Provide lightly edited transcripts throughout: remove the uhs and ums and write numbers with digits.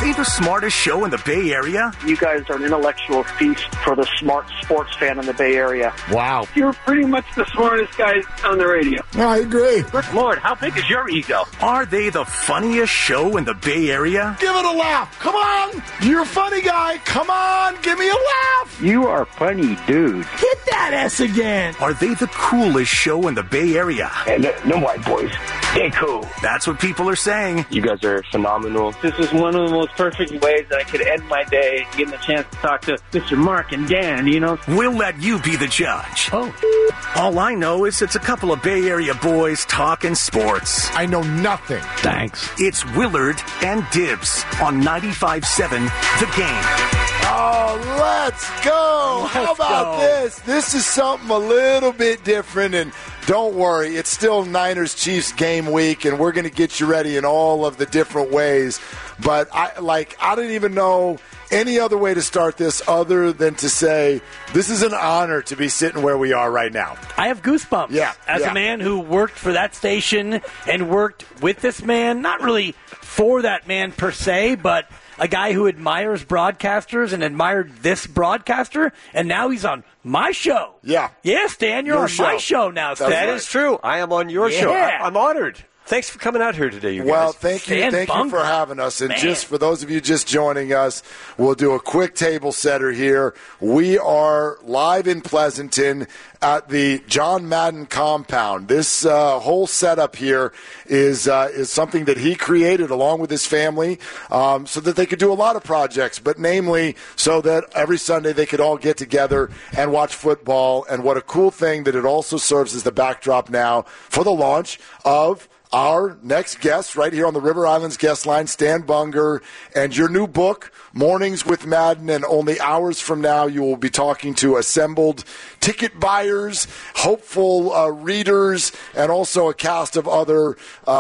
they the smartest show in the Bay Area? You guys are an intellectual feast for the smart sports fan in the Bay Area. Wow. You're pretty much the smartest guys on the radio. I agree. Good Lord, how big is your ego? Are they the funniest show in the Bay Area? Give it a laugh. Come on. You're a funny guy. Come on. Give me a laugh. You are funny, dude. Hit that S again. Are they the coolest show in the Bay Area? And them white boys, they cool. That's what people are saying. You guys are phenomenal. This is one of the most perfect ways that I could end my day, getting the chance to talk to Mr. Mark and Dan, you know. We'll let you be the judge. Oh. All I know is it's a couple of Bay Area boys talking sports. I know nothing. Thanks. It's Willard and Dibs on 95.7 The Game. Oh, let's go. How about this? This is something a little bit different, and don't worry, it's still Niners-Chiefs game week, and we're going to get you ready in all of the different ways. But I don't even know any other way to start this other than to say this is an honor to be sitting where we are right now. I have goosebumps. Yeah. As a man who worked for that station and worked with this man, not really for that man per se, but a guy who admires broadcasters and admired this broadcaster, and now he's on my show. Yeah. Yeah, Stan, you're on my show now, Stan. That is true. I am on your show. I'm honored. Thanks for coming out here today, you guys. Well, thank you. Thank you for having us. And just for those of you just joining us, we'll do a quick table setter here. We are live in Pleasanton at the John Madden compound. This whole setup here is something that he created along with his family so that they could do a lot of projects, but namely so that every Sunday they could all get together and watch football. And what a cool thing that it also serves as the backdrop now for the launch of our next guest right here on the River Islands guest line, Stan Bunger, and your new book, Mornings with Madden. And only hours from now, you will be talking to assembled ticket buyers, hopeful readers, and also a cast of other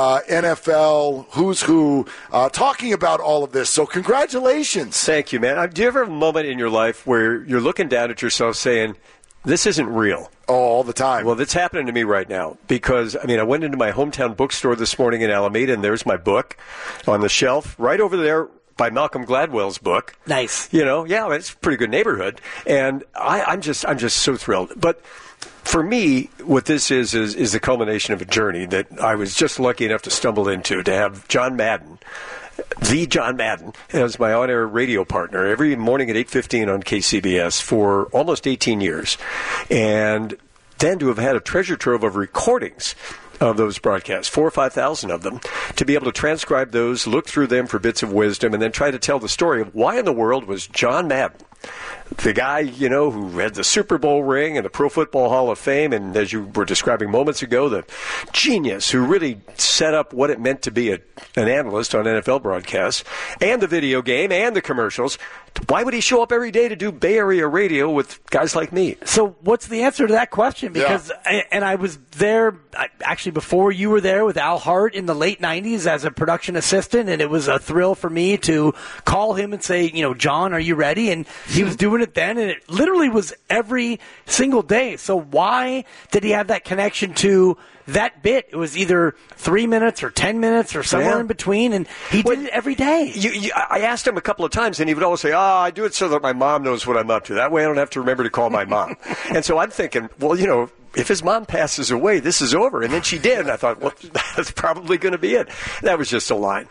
NFL who's who talking about all of this. So congratulations. Thank you, man. Do you ever have a moment in your life where you're looking down at yourself saying, this isn't real? Oh, all the time. Well, that's happening to me right now because, I went into my hometown bookstore this morning in Alameda, and there's my book on the shelf right over there by Malcolm Gladwell's book. Nice. Yeah, it's a pretty good neighborhood. And I'm just so thrilled. But for me, what this is the culmination of a journey that I was just lucky enough to stumble into, to have John Madden, the John Madden, as my on-air radio partner every morning at 8:15 on KCBS for almost 18 years. And then to have had a treasure trove of recordings of those broadcasts, 4,000 or 5,000 of them, to be able to transcribe those, look through them for bits of wisdom, and then try to tell the story of why in the world was John Madden, the guy, who had the Super Bowl ring and the Pro Football Hall of Fame, and as you were describing moments ago, the genius who really set up what it meant to be an analyst on NFL broadcasts, and the video game, and the commercials. Why would he show up every day to do Bay Area radio with guys like me? So what's the answer to that question? Because I was there, actually before you were there, with Al Hart in the late 90s as a production assistant, and it was a thrill for me to call him and say, John, are you ready? And he was doing it then, and it literally was every single day. So why did he have that connection to that bit? It was either 3 minutes or 10 minutes or somewhere in between, and he did it every day. I asked him a couple of times, and he would always say, I do it so that my mom knows what I'm up to. That way I don't have to remember to call my mom. And so I'm thinking, well, if his mom passes away, this is over. And then she did, and I thought, well, that's probably going to be it. That was just a line.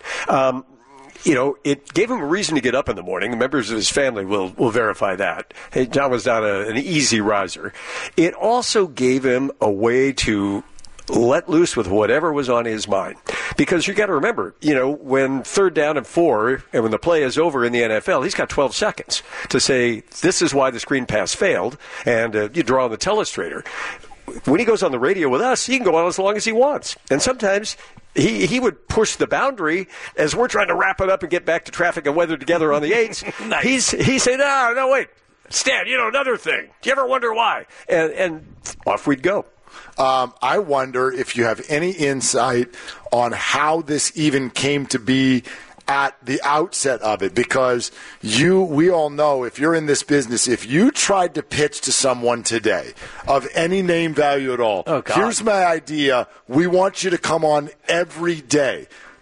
It gave him a reason to get up in the morning. Members of his family will verify that. John was not an easy riser. It also gave him a way to let loose with whatever was on his mind. Because you got to remember, when 3rd down and 4, and when the play is over in the NFL, he's got 12 seconds to say, this is why the screen pass failed, and you draw on the telestrator. When he goes on the radio with us, he can go on as long as he wants. And sometimes he would push the boundary as we're trying to wrap it up and get back to traffic and weather together on the 8s. Nice. He'd say, no, wait. Stan, another thing. Do you ever wonder why? And off we'd go. I wonder if you have any insight on how this even came to be at the outset of it, because we all know, if you're in this business, if you tried to pitch to someone today of any name value at all, here's my idea, we want you to come on every day.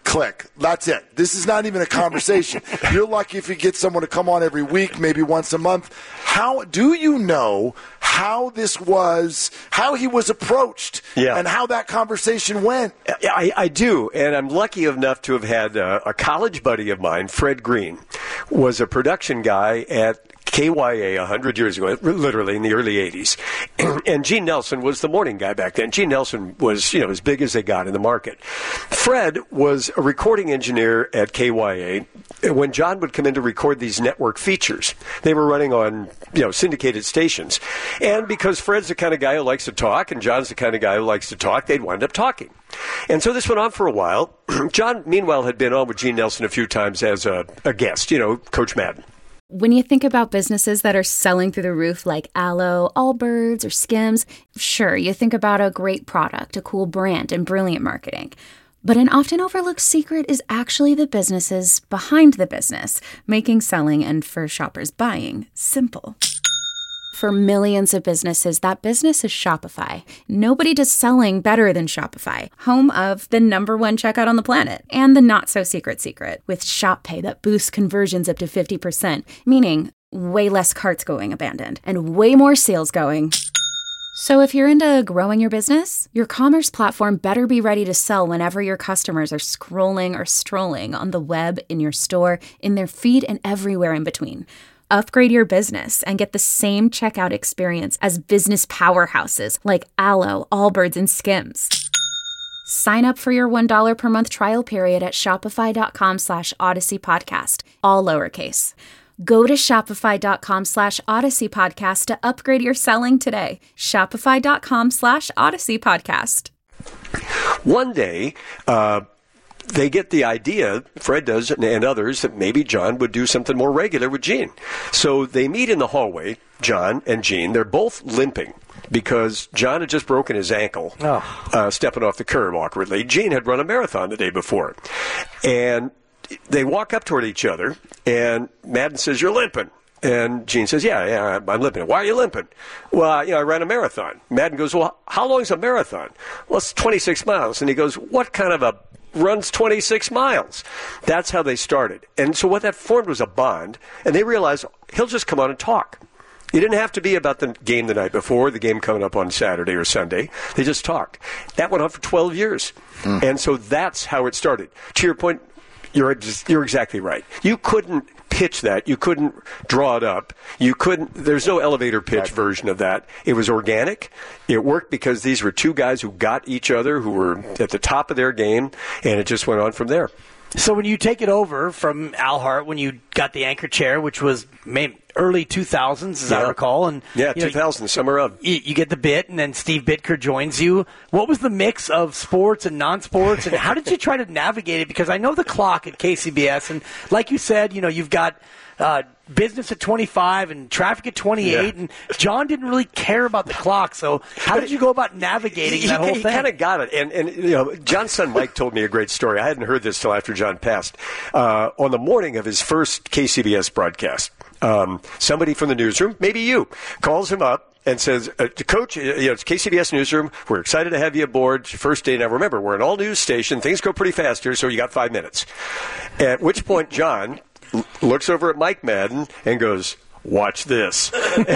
click. That's it. This is not even a conversation. You're lucky if you get someone to come on every week, maybe once a month. How do you know how this was, how he was approached, and how that conversation went? I do, and I'm lucky enough to have had a college buddy of mine, Fred Green, was a production guy at KYA 100 years ago, literally in the early 80s. And Gene Nelson was the morning guy back then. Gene Nelson was, as big as they got in the market. Fred was a recording engineer at KYA when John would come in to record these network features. They were running on, syndicated stations. And because Fred's the kind of guy who likes to talk and John's the kind of guy who likes to talk, they'd wind up talking. And so this went on for a while. John, meanwhile, had been on with Gene Nelson a few times as a guest, Coach Madden. When you think about businesses that are selling through the roof like Aloe, Allbirds, or Skims, sure, you think about a great product, a cool brand, and brilliant marketing. But an often overlooked secret is actually the businesses behind the business, making selling and for shoppers buying simple. For millions of businesses, that business is Shopify. Nobody does selling better than Shopify, home of the #1 checkout on the planet and the not-so-secret secret with Shop Pay that boosts conversions up to 50%, meaning way less carts going abandoned and way more sales going. So if you're into growing your business, your commerce platform better be ready to sell whenever your customers are scrolling or strolling on the web, in your store, in their feed, and everywhere in between. Upgrade your business and get the same checkout experience as business powerhouses like Aloe, Allbirds, and Skims. Sign up for your $1 per month trial period at shopify.com/Odyssey Podcast, all lowercase. Go to shopify.com/Odyssey Podcast to upgrade your selling today. Shopify.com/Odyssey Podcast. One day, they get the idea, Fred does and others, that maybe John would do something more regular with Gene. So they meet in the hallway, John and Gene. They're both limping because John had just broken his ankle, stepping off the curb awkwardly. Gene had run a marathon the day before. And they walk up toward each other, and Madden says, "You're limping." And Gene says, yeah, I'm limping. "Why are you limping?" "Well, I ran a marathon." Madden goes, "Well, how long's a marathon?" "Well, it's 26 miles. And he goes, "What kind of a runs 26 miles?" That's how they started. And so what that formed was a bond, and they realized he'll just come on and talk. It didn't have to be about the game the night before, the game coming up on Saturday or Sunday. They just talked. That went on for 12 years. And so that's how it started. To your point, you're exactly right. You couldn't pitch that. You couldn't draw it up. There's no elevator pitch version of that. It was organic. It worked because these were two guys who got each other, who were at the top of their game, and it just went on from there. So when you take it over from Al Hart, when you got the anchor chair, which was early 2000s, as I recall. And 2000, summer of. You get the bit, and then Steve Bitker joins you. What was the mix of sports and non-sports, and how did you try to navigate it? Because I know the clock at KCBS, and like you said, you've got business at 25 and traffic at 28, and John didn't really care about the clock. So how did you go about navigating that whole thing? He kind of got it. And John's son Mike told me a great story. I hadn't heard this till after John passed. On the morning of his first KCBS broadcast, somebody from the newsroom, maybe you, calls him up and says, "Coach, it's KCBS Newsroom. We're excited to have you aboard. It's your first day." Now, remember, we're an all-news station. Things go pretty fast here, so you got 5 minutes. At which point, John looks over at Mike Madden and goes, "Watch this."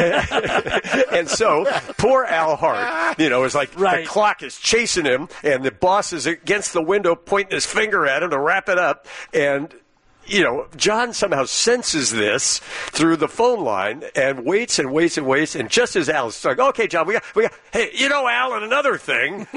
And so poor Al Hart, is like the clock is chasing him, and the boss is against the window pointing his finger at him to wrap it up. And John somehow senses this through the phone line and waits and waits and waits. And just as Al's like, "Okay, John, we got, hey, Al, and another thing."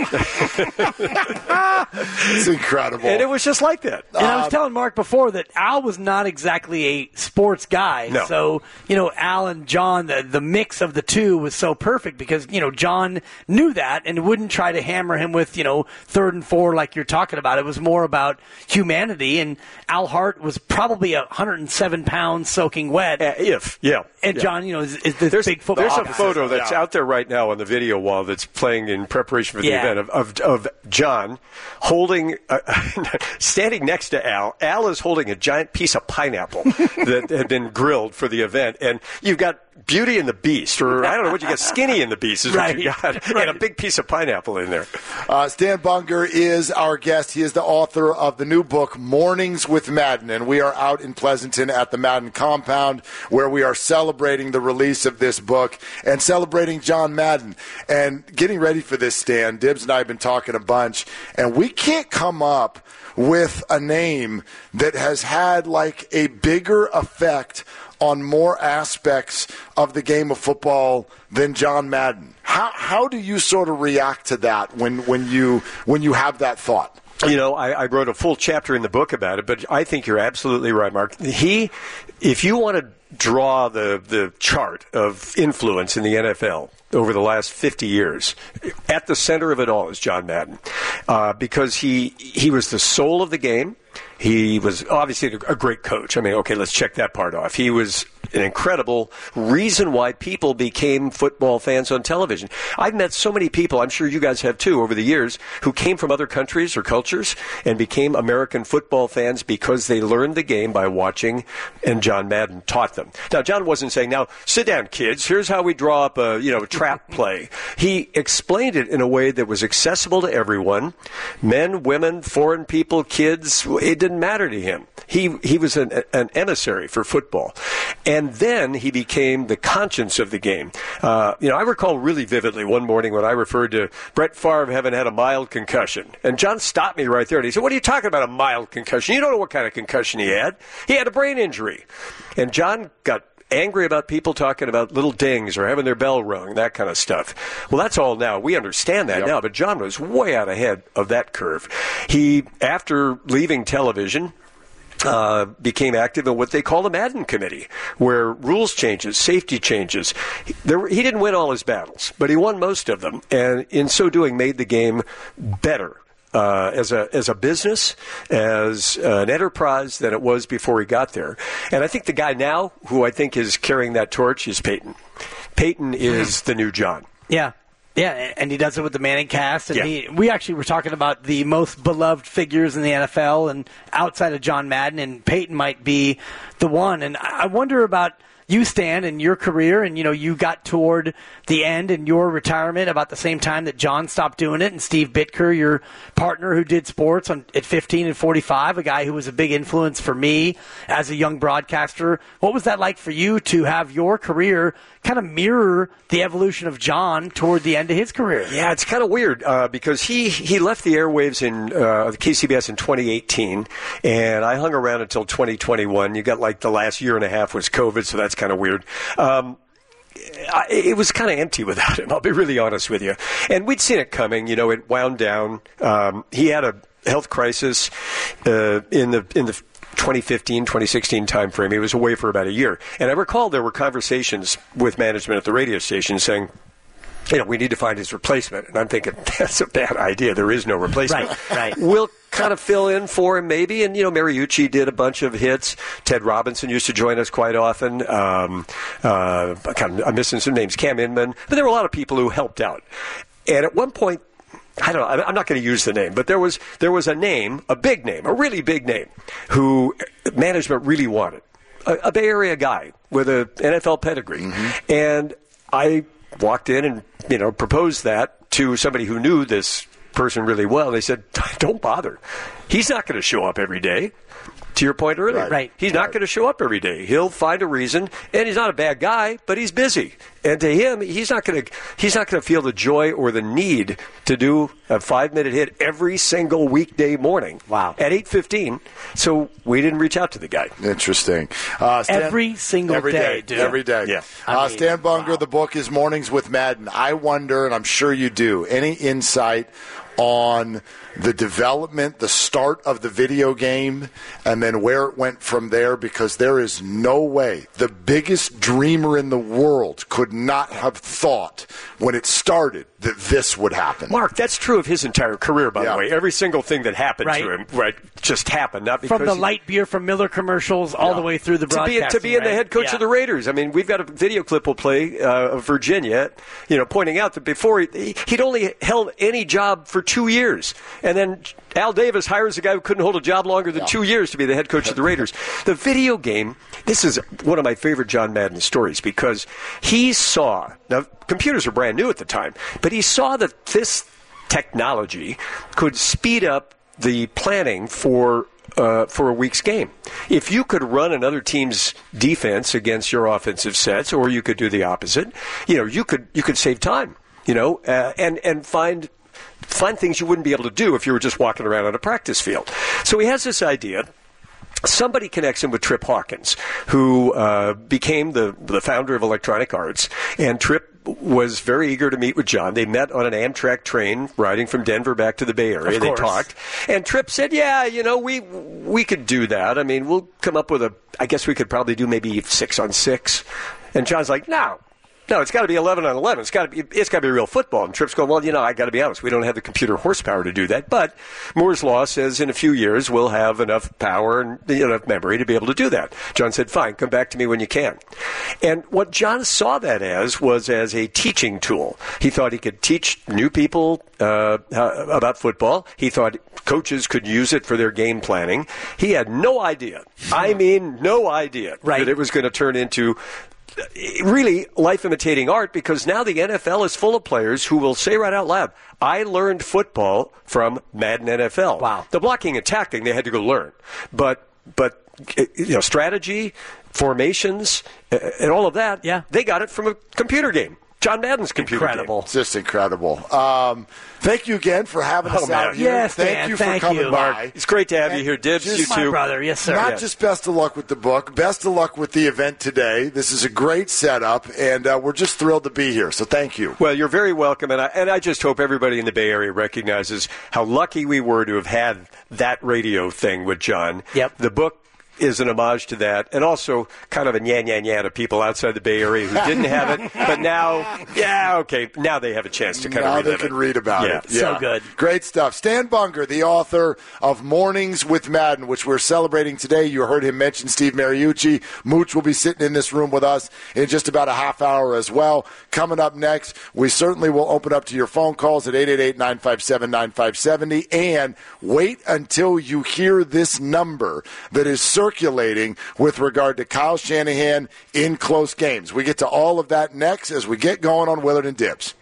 It's incredible. And it was just like that. And I was telling Mark before that Al was not exactly a sports guy. No. So, Al and John, the mix of the two was so perfect because, John knew that and wouldn't try to hammer him with, 3rd and 4 like you're talking about. It was more about humanity. And Al Hart was probably 107 pounds soaking wet. And John, is this big football. There's a photo that's out there right now on the video wall that's playing in preparation for the event of John holding, standing next to Al. Al is holding a giant piece of pineapple that had been grilled for the event. And you've got Beauty and the Beast, or I don't know what you got, Skinny and the Beast is what you got, right. and a big piece of pineapple in there. Stan Bunger is our guest. He is the author of the new book, Mornings with Madden, and we are out in Pleasanton at the Madden compound where we are celebrating the release of this book and celebrating John Madden. And getting ready for this, Stan, Dibbs and I have been talking a bunch, and we can't come up with a name that has had like a bigger effect on more aspects of the game of football than John Madden. How do you sort of react to that when you have that thought? You know, I wrote a full chapter in the book about it, but I think you're absolutely right, Mark. If you want to draw the chart of influence in the NFL over the last 50 years, at the center of it all is John Madden, because he was the soul of the game. He was obviously a great coach. I mean, okay, let's check that part off. He was an incredible reason why people became football fans on television. I've met so many people, I'm sure you guys have too, over the years, who came from other countries or cultures and became American football fans because they learned the game by watching, and John Madden taught them. Now, John wasn't saying, now, sit down, kids, here's how we draw up a trap play. He explained it in a way that was accessible to everyone, men, women, foreign people, kids. It didn't matter to him. He was an emissary for football. And then he became the conscience of the game. I recall really vividly one morning when I referred to Brett Favre having had a mild concussion. And John stopped me right there and he said, what are you talking about, a mild concussion? You don't know what kind of concussion he had. He had a brain injury. And John got angry about people talking about little dings or having their bell rung, that kind of stuff. Well, that's all now. We understand that now, but John was way out ahead of that curve. He, after leaving television, became active in what they call the Madden Committee, where rules changes, safety changes. He didn't win all his battles, but he won most of them, and in so doing made the game better. As a business, as an enterprise than it was before he got there. And I think the guy now who I think is carrying that torch is Peyton. Peyton is the new John. Yeah. Yeah, and he does it with the Manning cast. And we actually were talking about the most beloved figures in the NFL and outside of John Madden, and Peyton might be the one. And I wonder about you, Stan, in your career, and you got toward the end in your retirement about the same time that John stopped doing it, and Steve Bitker, your partner who did sports at 15 and 45, a guy who was a big influence for me as a young broadcaster. What was that like for you to have your career kind of mirror the evolution of John toward the end of his career? Yeah, it's kind of weird because he left the airwaves in the KCBS in 2018, and I hung around until 2021. You got like the last year and a half was COVID, so that's kind of weird. It was kind of empty without him, I'll be really honest with you. And we'd seen it coming. It wound down. He had a health crisis in the 2015, 2016 timeframe. He was away for about a year. And I recall there were conversations with management at the radio station saying, we need to find his replacement. And I'm thinking, that's a bad idea. There is no replacement. Right. We'll kind of fill in for him maybe. And, Mariucci did a bunch of hits. Ted Robinson used to join us quite often. I'm missing some names. Cam Inman. But there were a lot of people who helped out. And at one point, I don't know, I'm not going to use the name, but there was a name, a big name, a really big name, who management really wanted. A Bay Area guy with an NFL pedigree. Mm-hmm. And I walked in and, proposed that to somebody who knew this person really well. They said, don't bother. He's not going to show up every day. To your point earlier. Right. He's not going to show up every day. He'll find a reason, and he's not a bad guy, but he's busy. And to him, he's not going to feel the joy or the need to do a 5-minute hit every single weekday morning. Wow. At 8:15. So we didn't reach out to the guy. Interesting. Every single day, dude. Every day. Yeah. Stan Bunger, The book is Mornings with Madden. I wonder, and I'm sure you do, any insight on the development, the start of the video game, and then where it went from there, because there is no way the biggest dreamer in the world could not have thought when it started that this would happen. Mark, that's true of his entire career, by the way. Every single thing that happened to him just happened. Not because from the light beer from Miller commercials all the way through the broadcast. To be the head coach of the Raiders. I mean, we've got a video clip we'll play of Virginia, pointing out that before he'd only held any job for 2 years. And then Al Davis hires a guy who couldn't hold a job longer than 2 years to be the head coach of the Raiders. The video game, this is one of my favorite John Madden stories because he saw, now computers were brand new at the time, but he saw that this technology could speed up the planning for a week's game. If you could run another team's defense against your offensive sets, or you could do the opposite, you could save time, and find things you wouldn't be able to do if you were just walking around on a practice field. So he has this idea. Somebody connects him with Trip Hawkins, who became the founder of Electronic Arts, and Trip was very eager to meet with John. They met on an Amtrak train riding from Denver back to the Bay Area. They talked. And Tripp said, we could do that. I mean, we'll come up with I guess we could probably do maybe 6-on-6. And John's like, no, it's got to be 11-on-11. It's got to be real football. And Tripp's going, well, I got to be honest. We don't have the computer horsepower to do that. But Moore's Law says in a few years we'll have enough power and enough memory to be able to do that. John said, fine, come back to me when you can. And what John saw that was as a teaching tool. He thought he could teach new people about football. He thought coaches could use it for their game planning. He had no idea. I mean, no idea that it was going to turn into really life imitating art, because now the NFL is full of players who will say right out loud, I learned football from Madden NFL. Wow. The blocking and tackling they had to go learn. But strategy, formations, and all of that, they got it from a computer game. John Madden's computer game. It's just incredible. Thank you again for having us out here. Yes, thank you for coming by. It's great to have you here, Dibs. You my too. brother. Yes, sir. Not just best of luck with the book, best of luck with the event today. This is a great setup, and we're just thrilled to be here, so thank you. Well, you're very welcome, and I just hope everybody in the Bay Area recognizes how lucky we were to have had that radio thing with John. Yep. The book is an homage to that, and also kind of a yan to people outside the Bay Area who didn't have it, but now they have a chance to kind of relive it. Now they can read about it. Yeah. So good. Great stuff. Stan Bunger, the author of Mornings with Madden, which we're celebrating today. You heard him mention Steve Mariucci. Mooch will be sitting in this room with us in just about a half hour as well. Coming up next, we certainly will open up to your phone calls at 888-957-9570, and wait until you hear this number that is circulating with regard to Kyle Shanahan in close games. We get to all of that next as we get going on Willard and Dibs.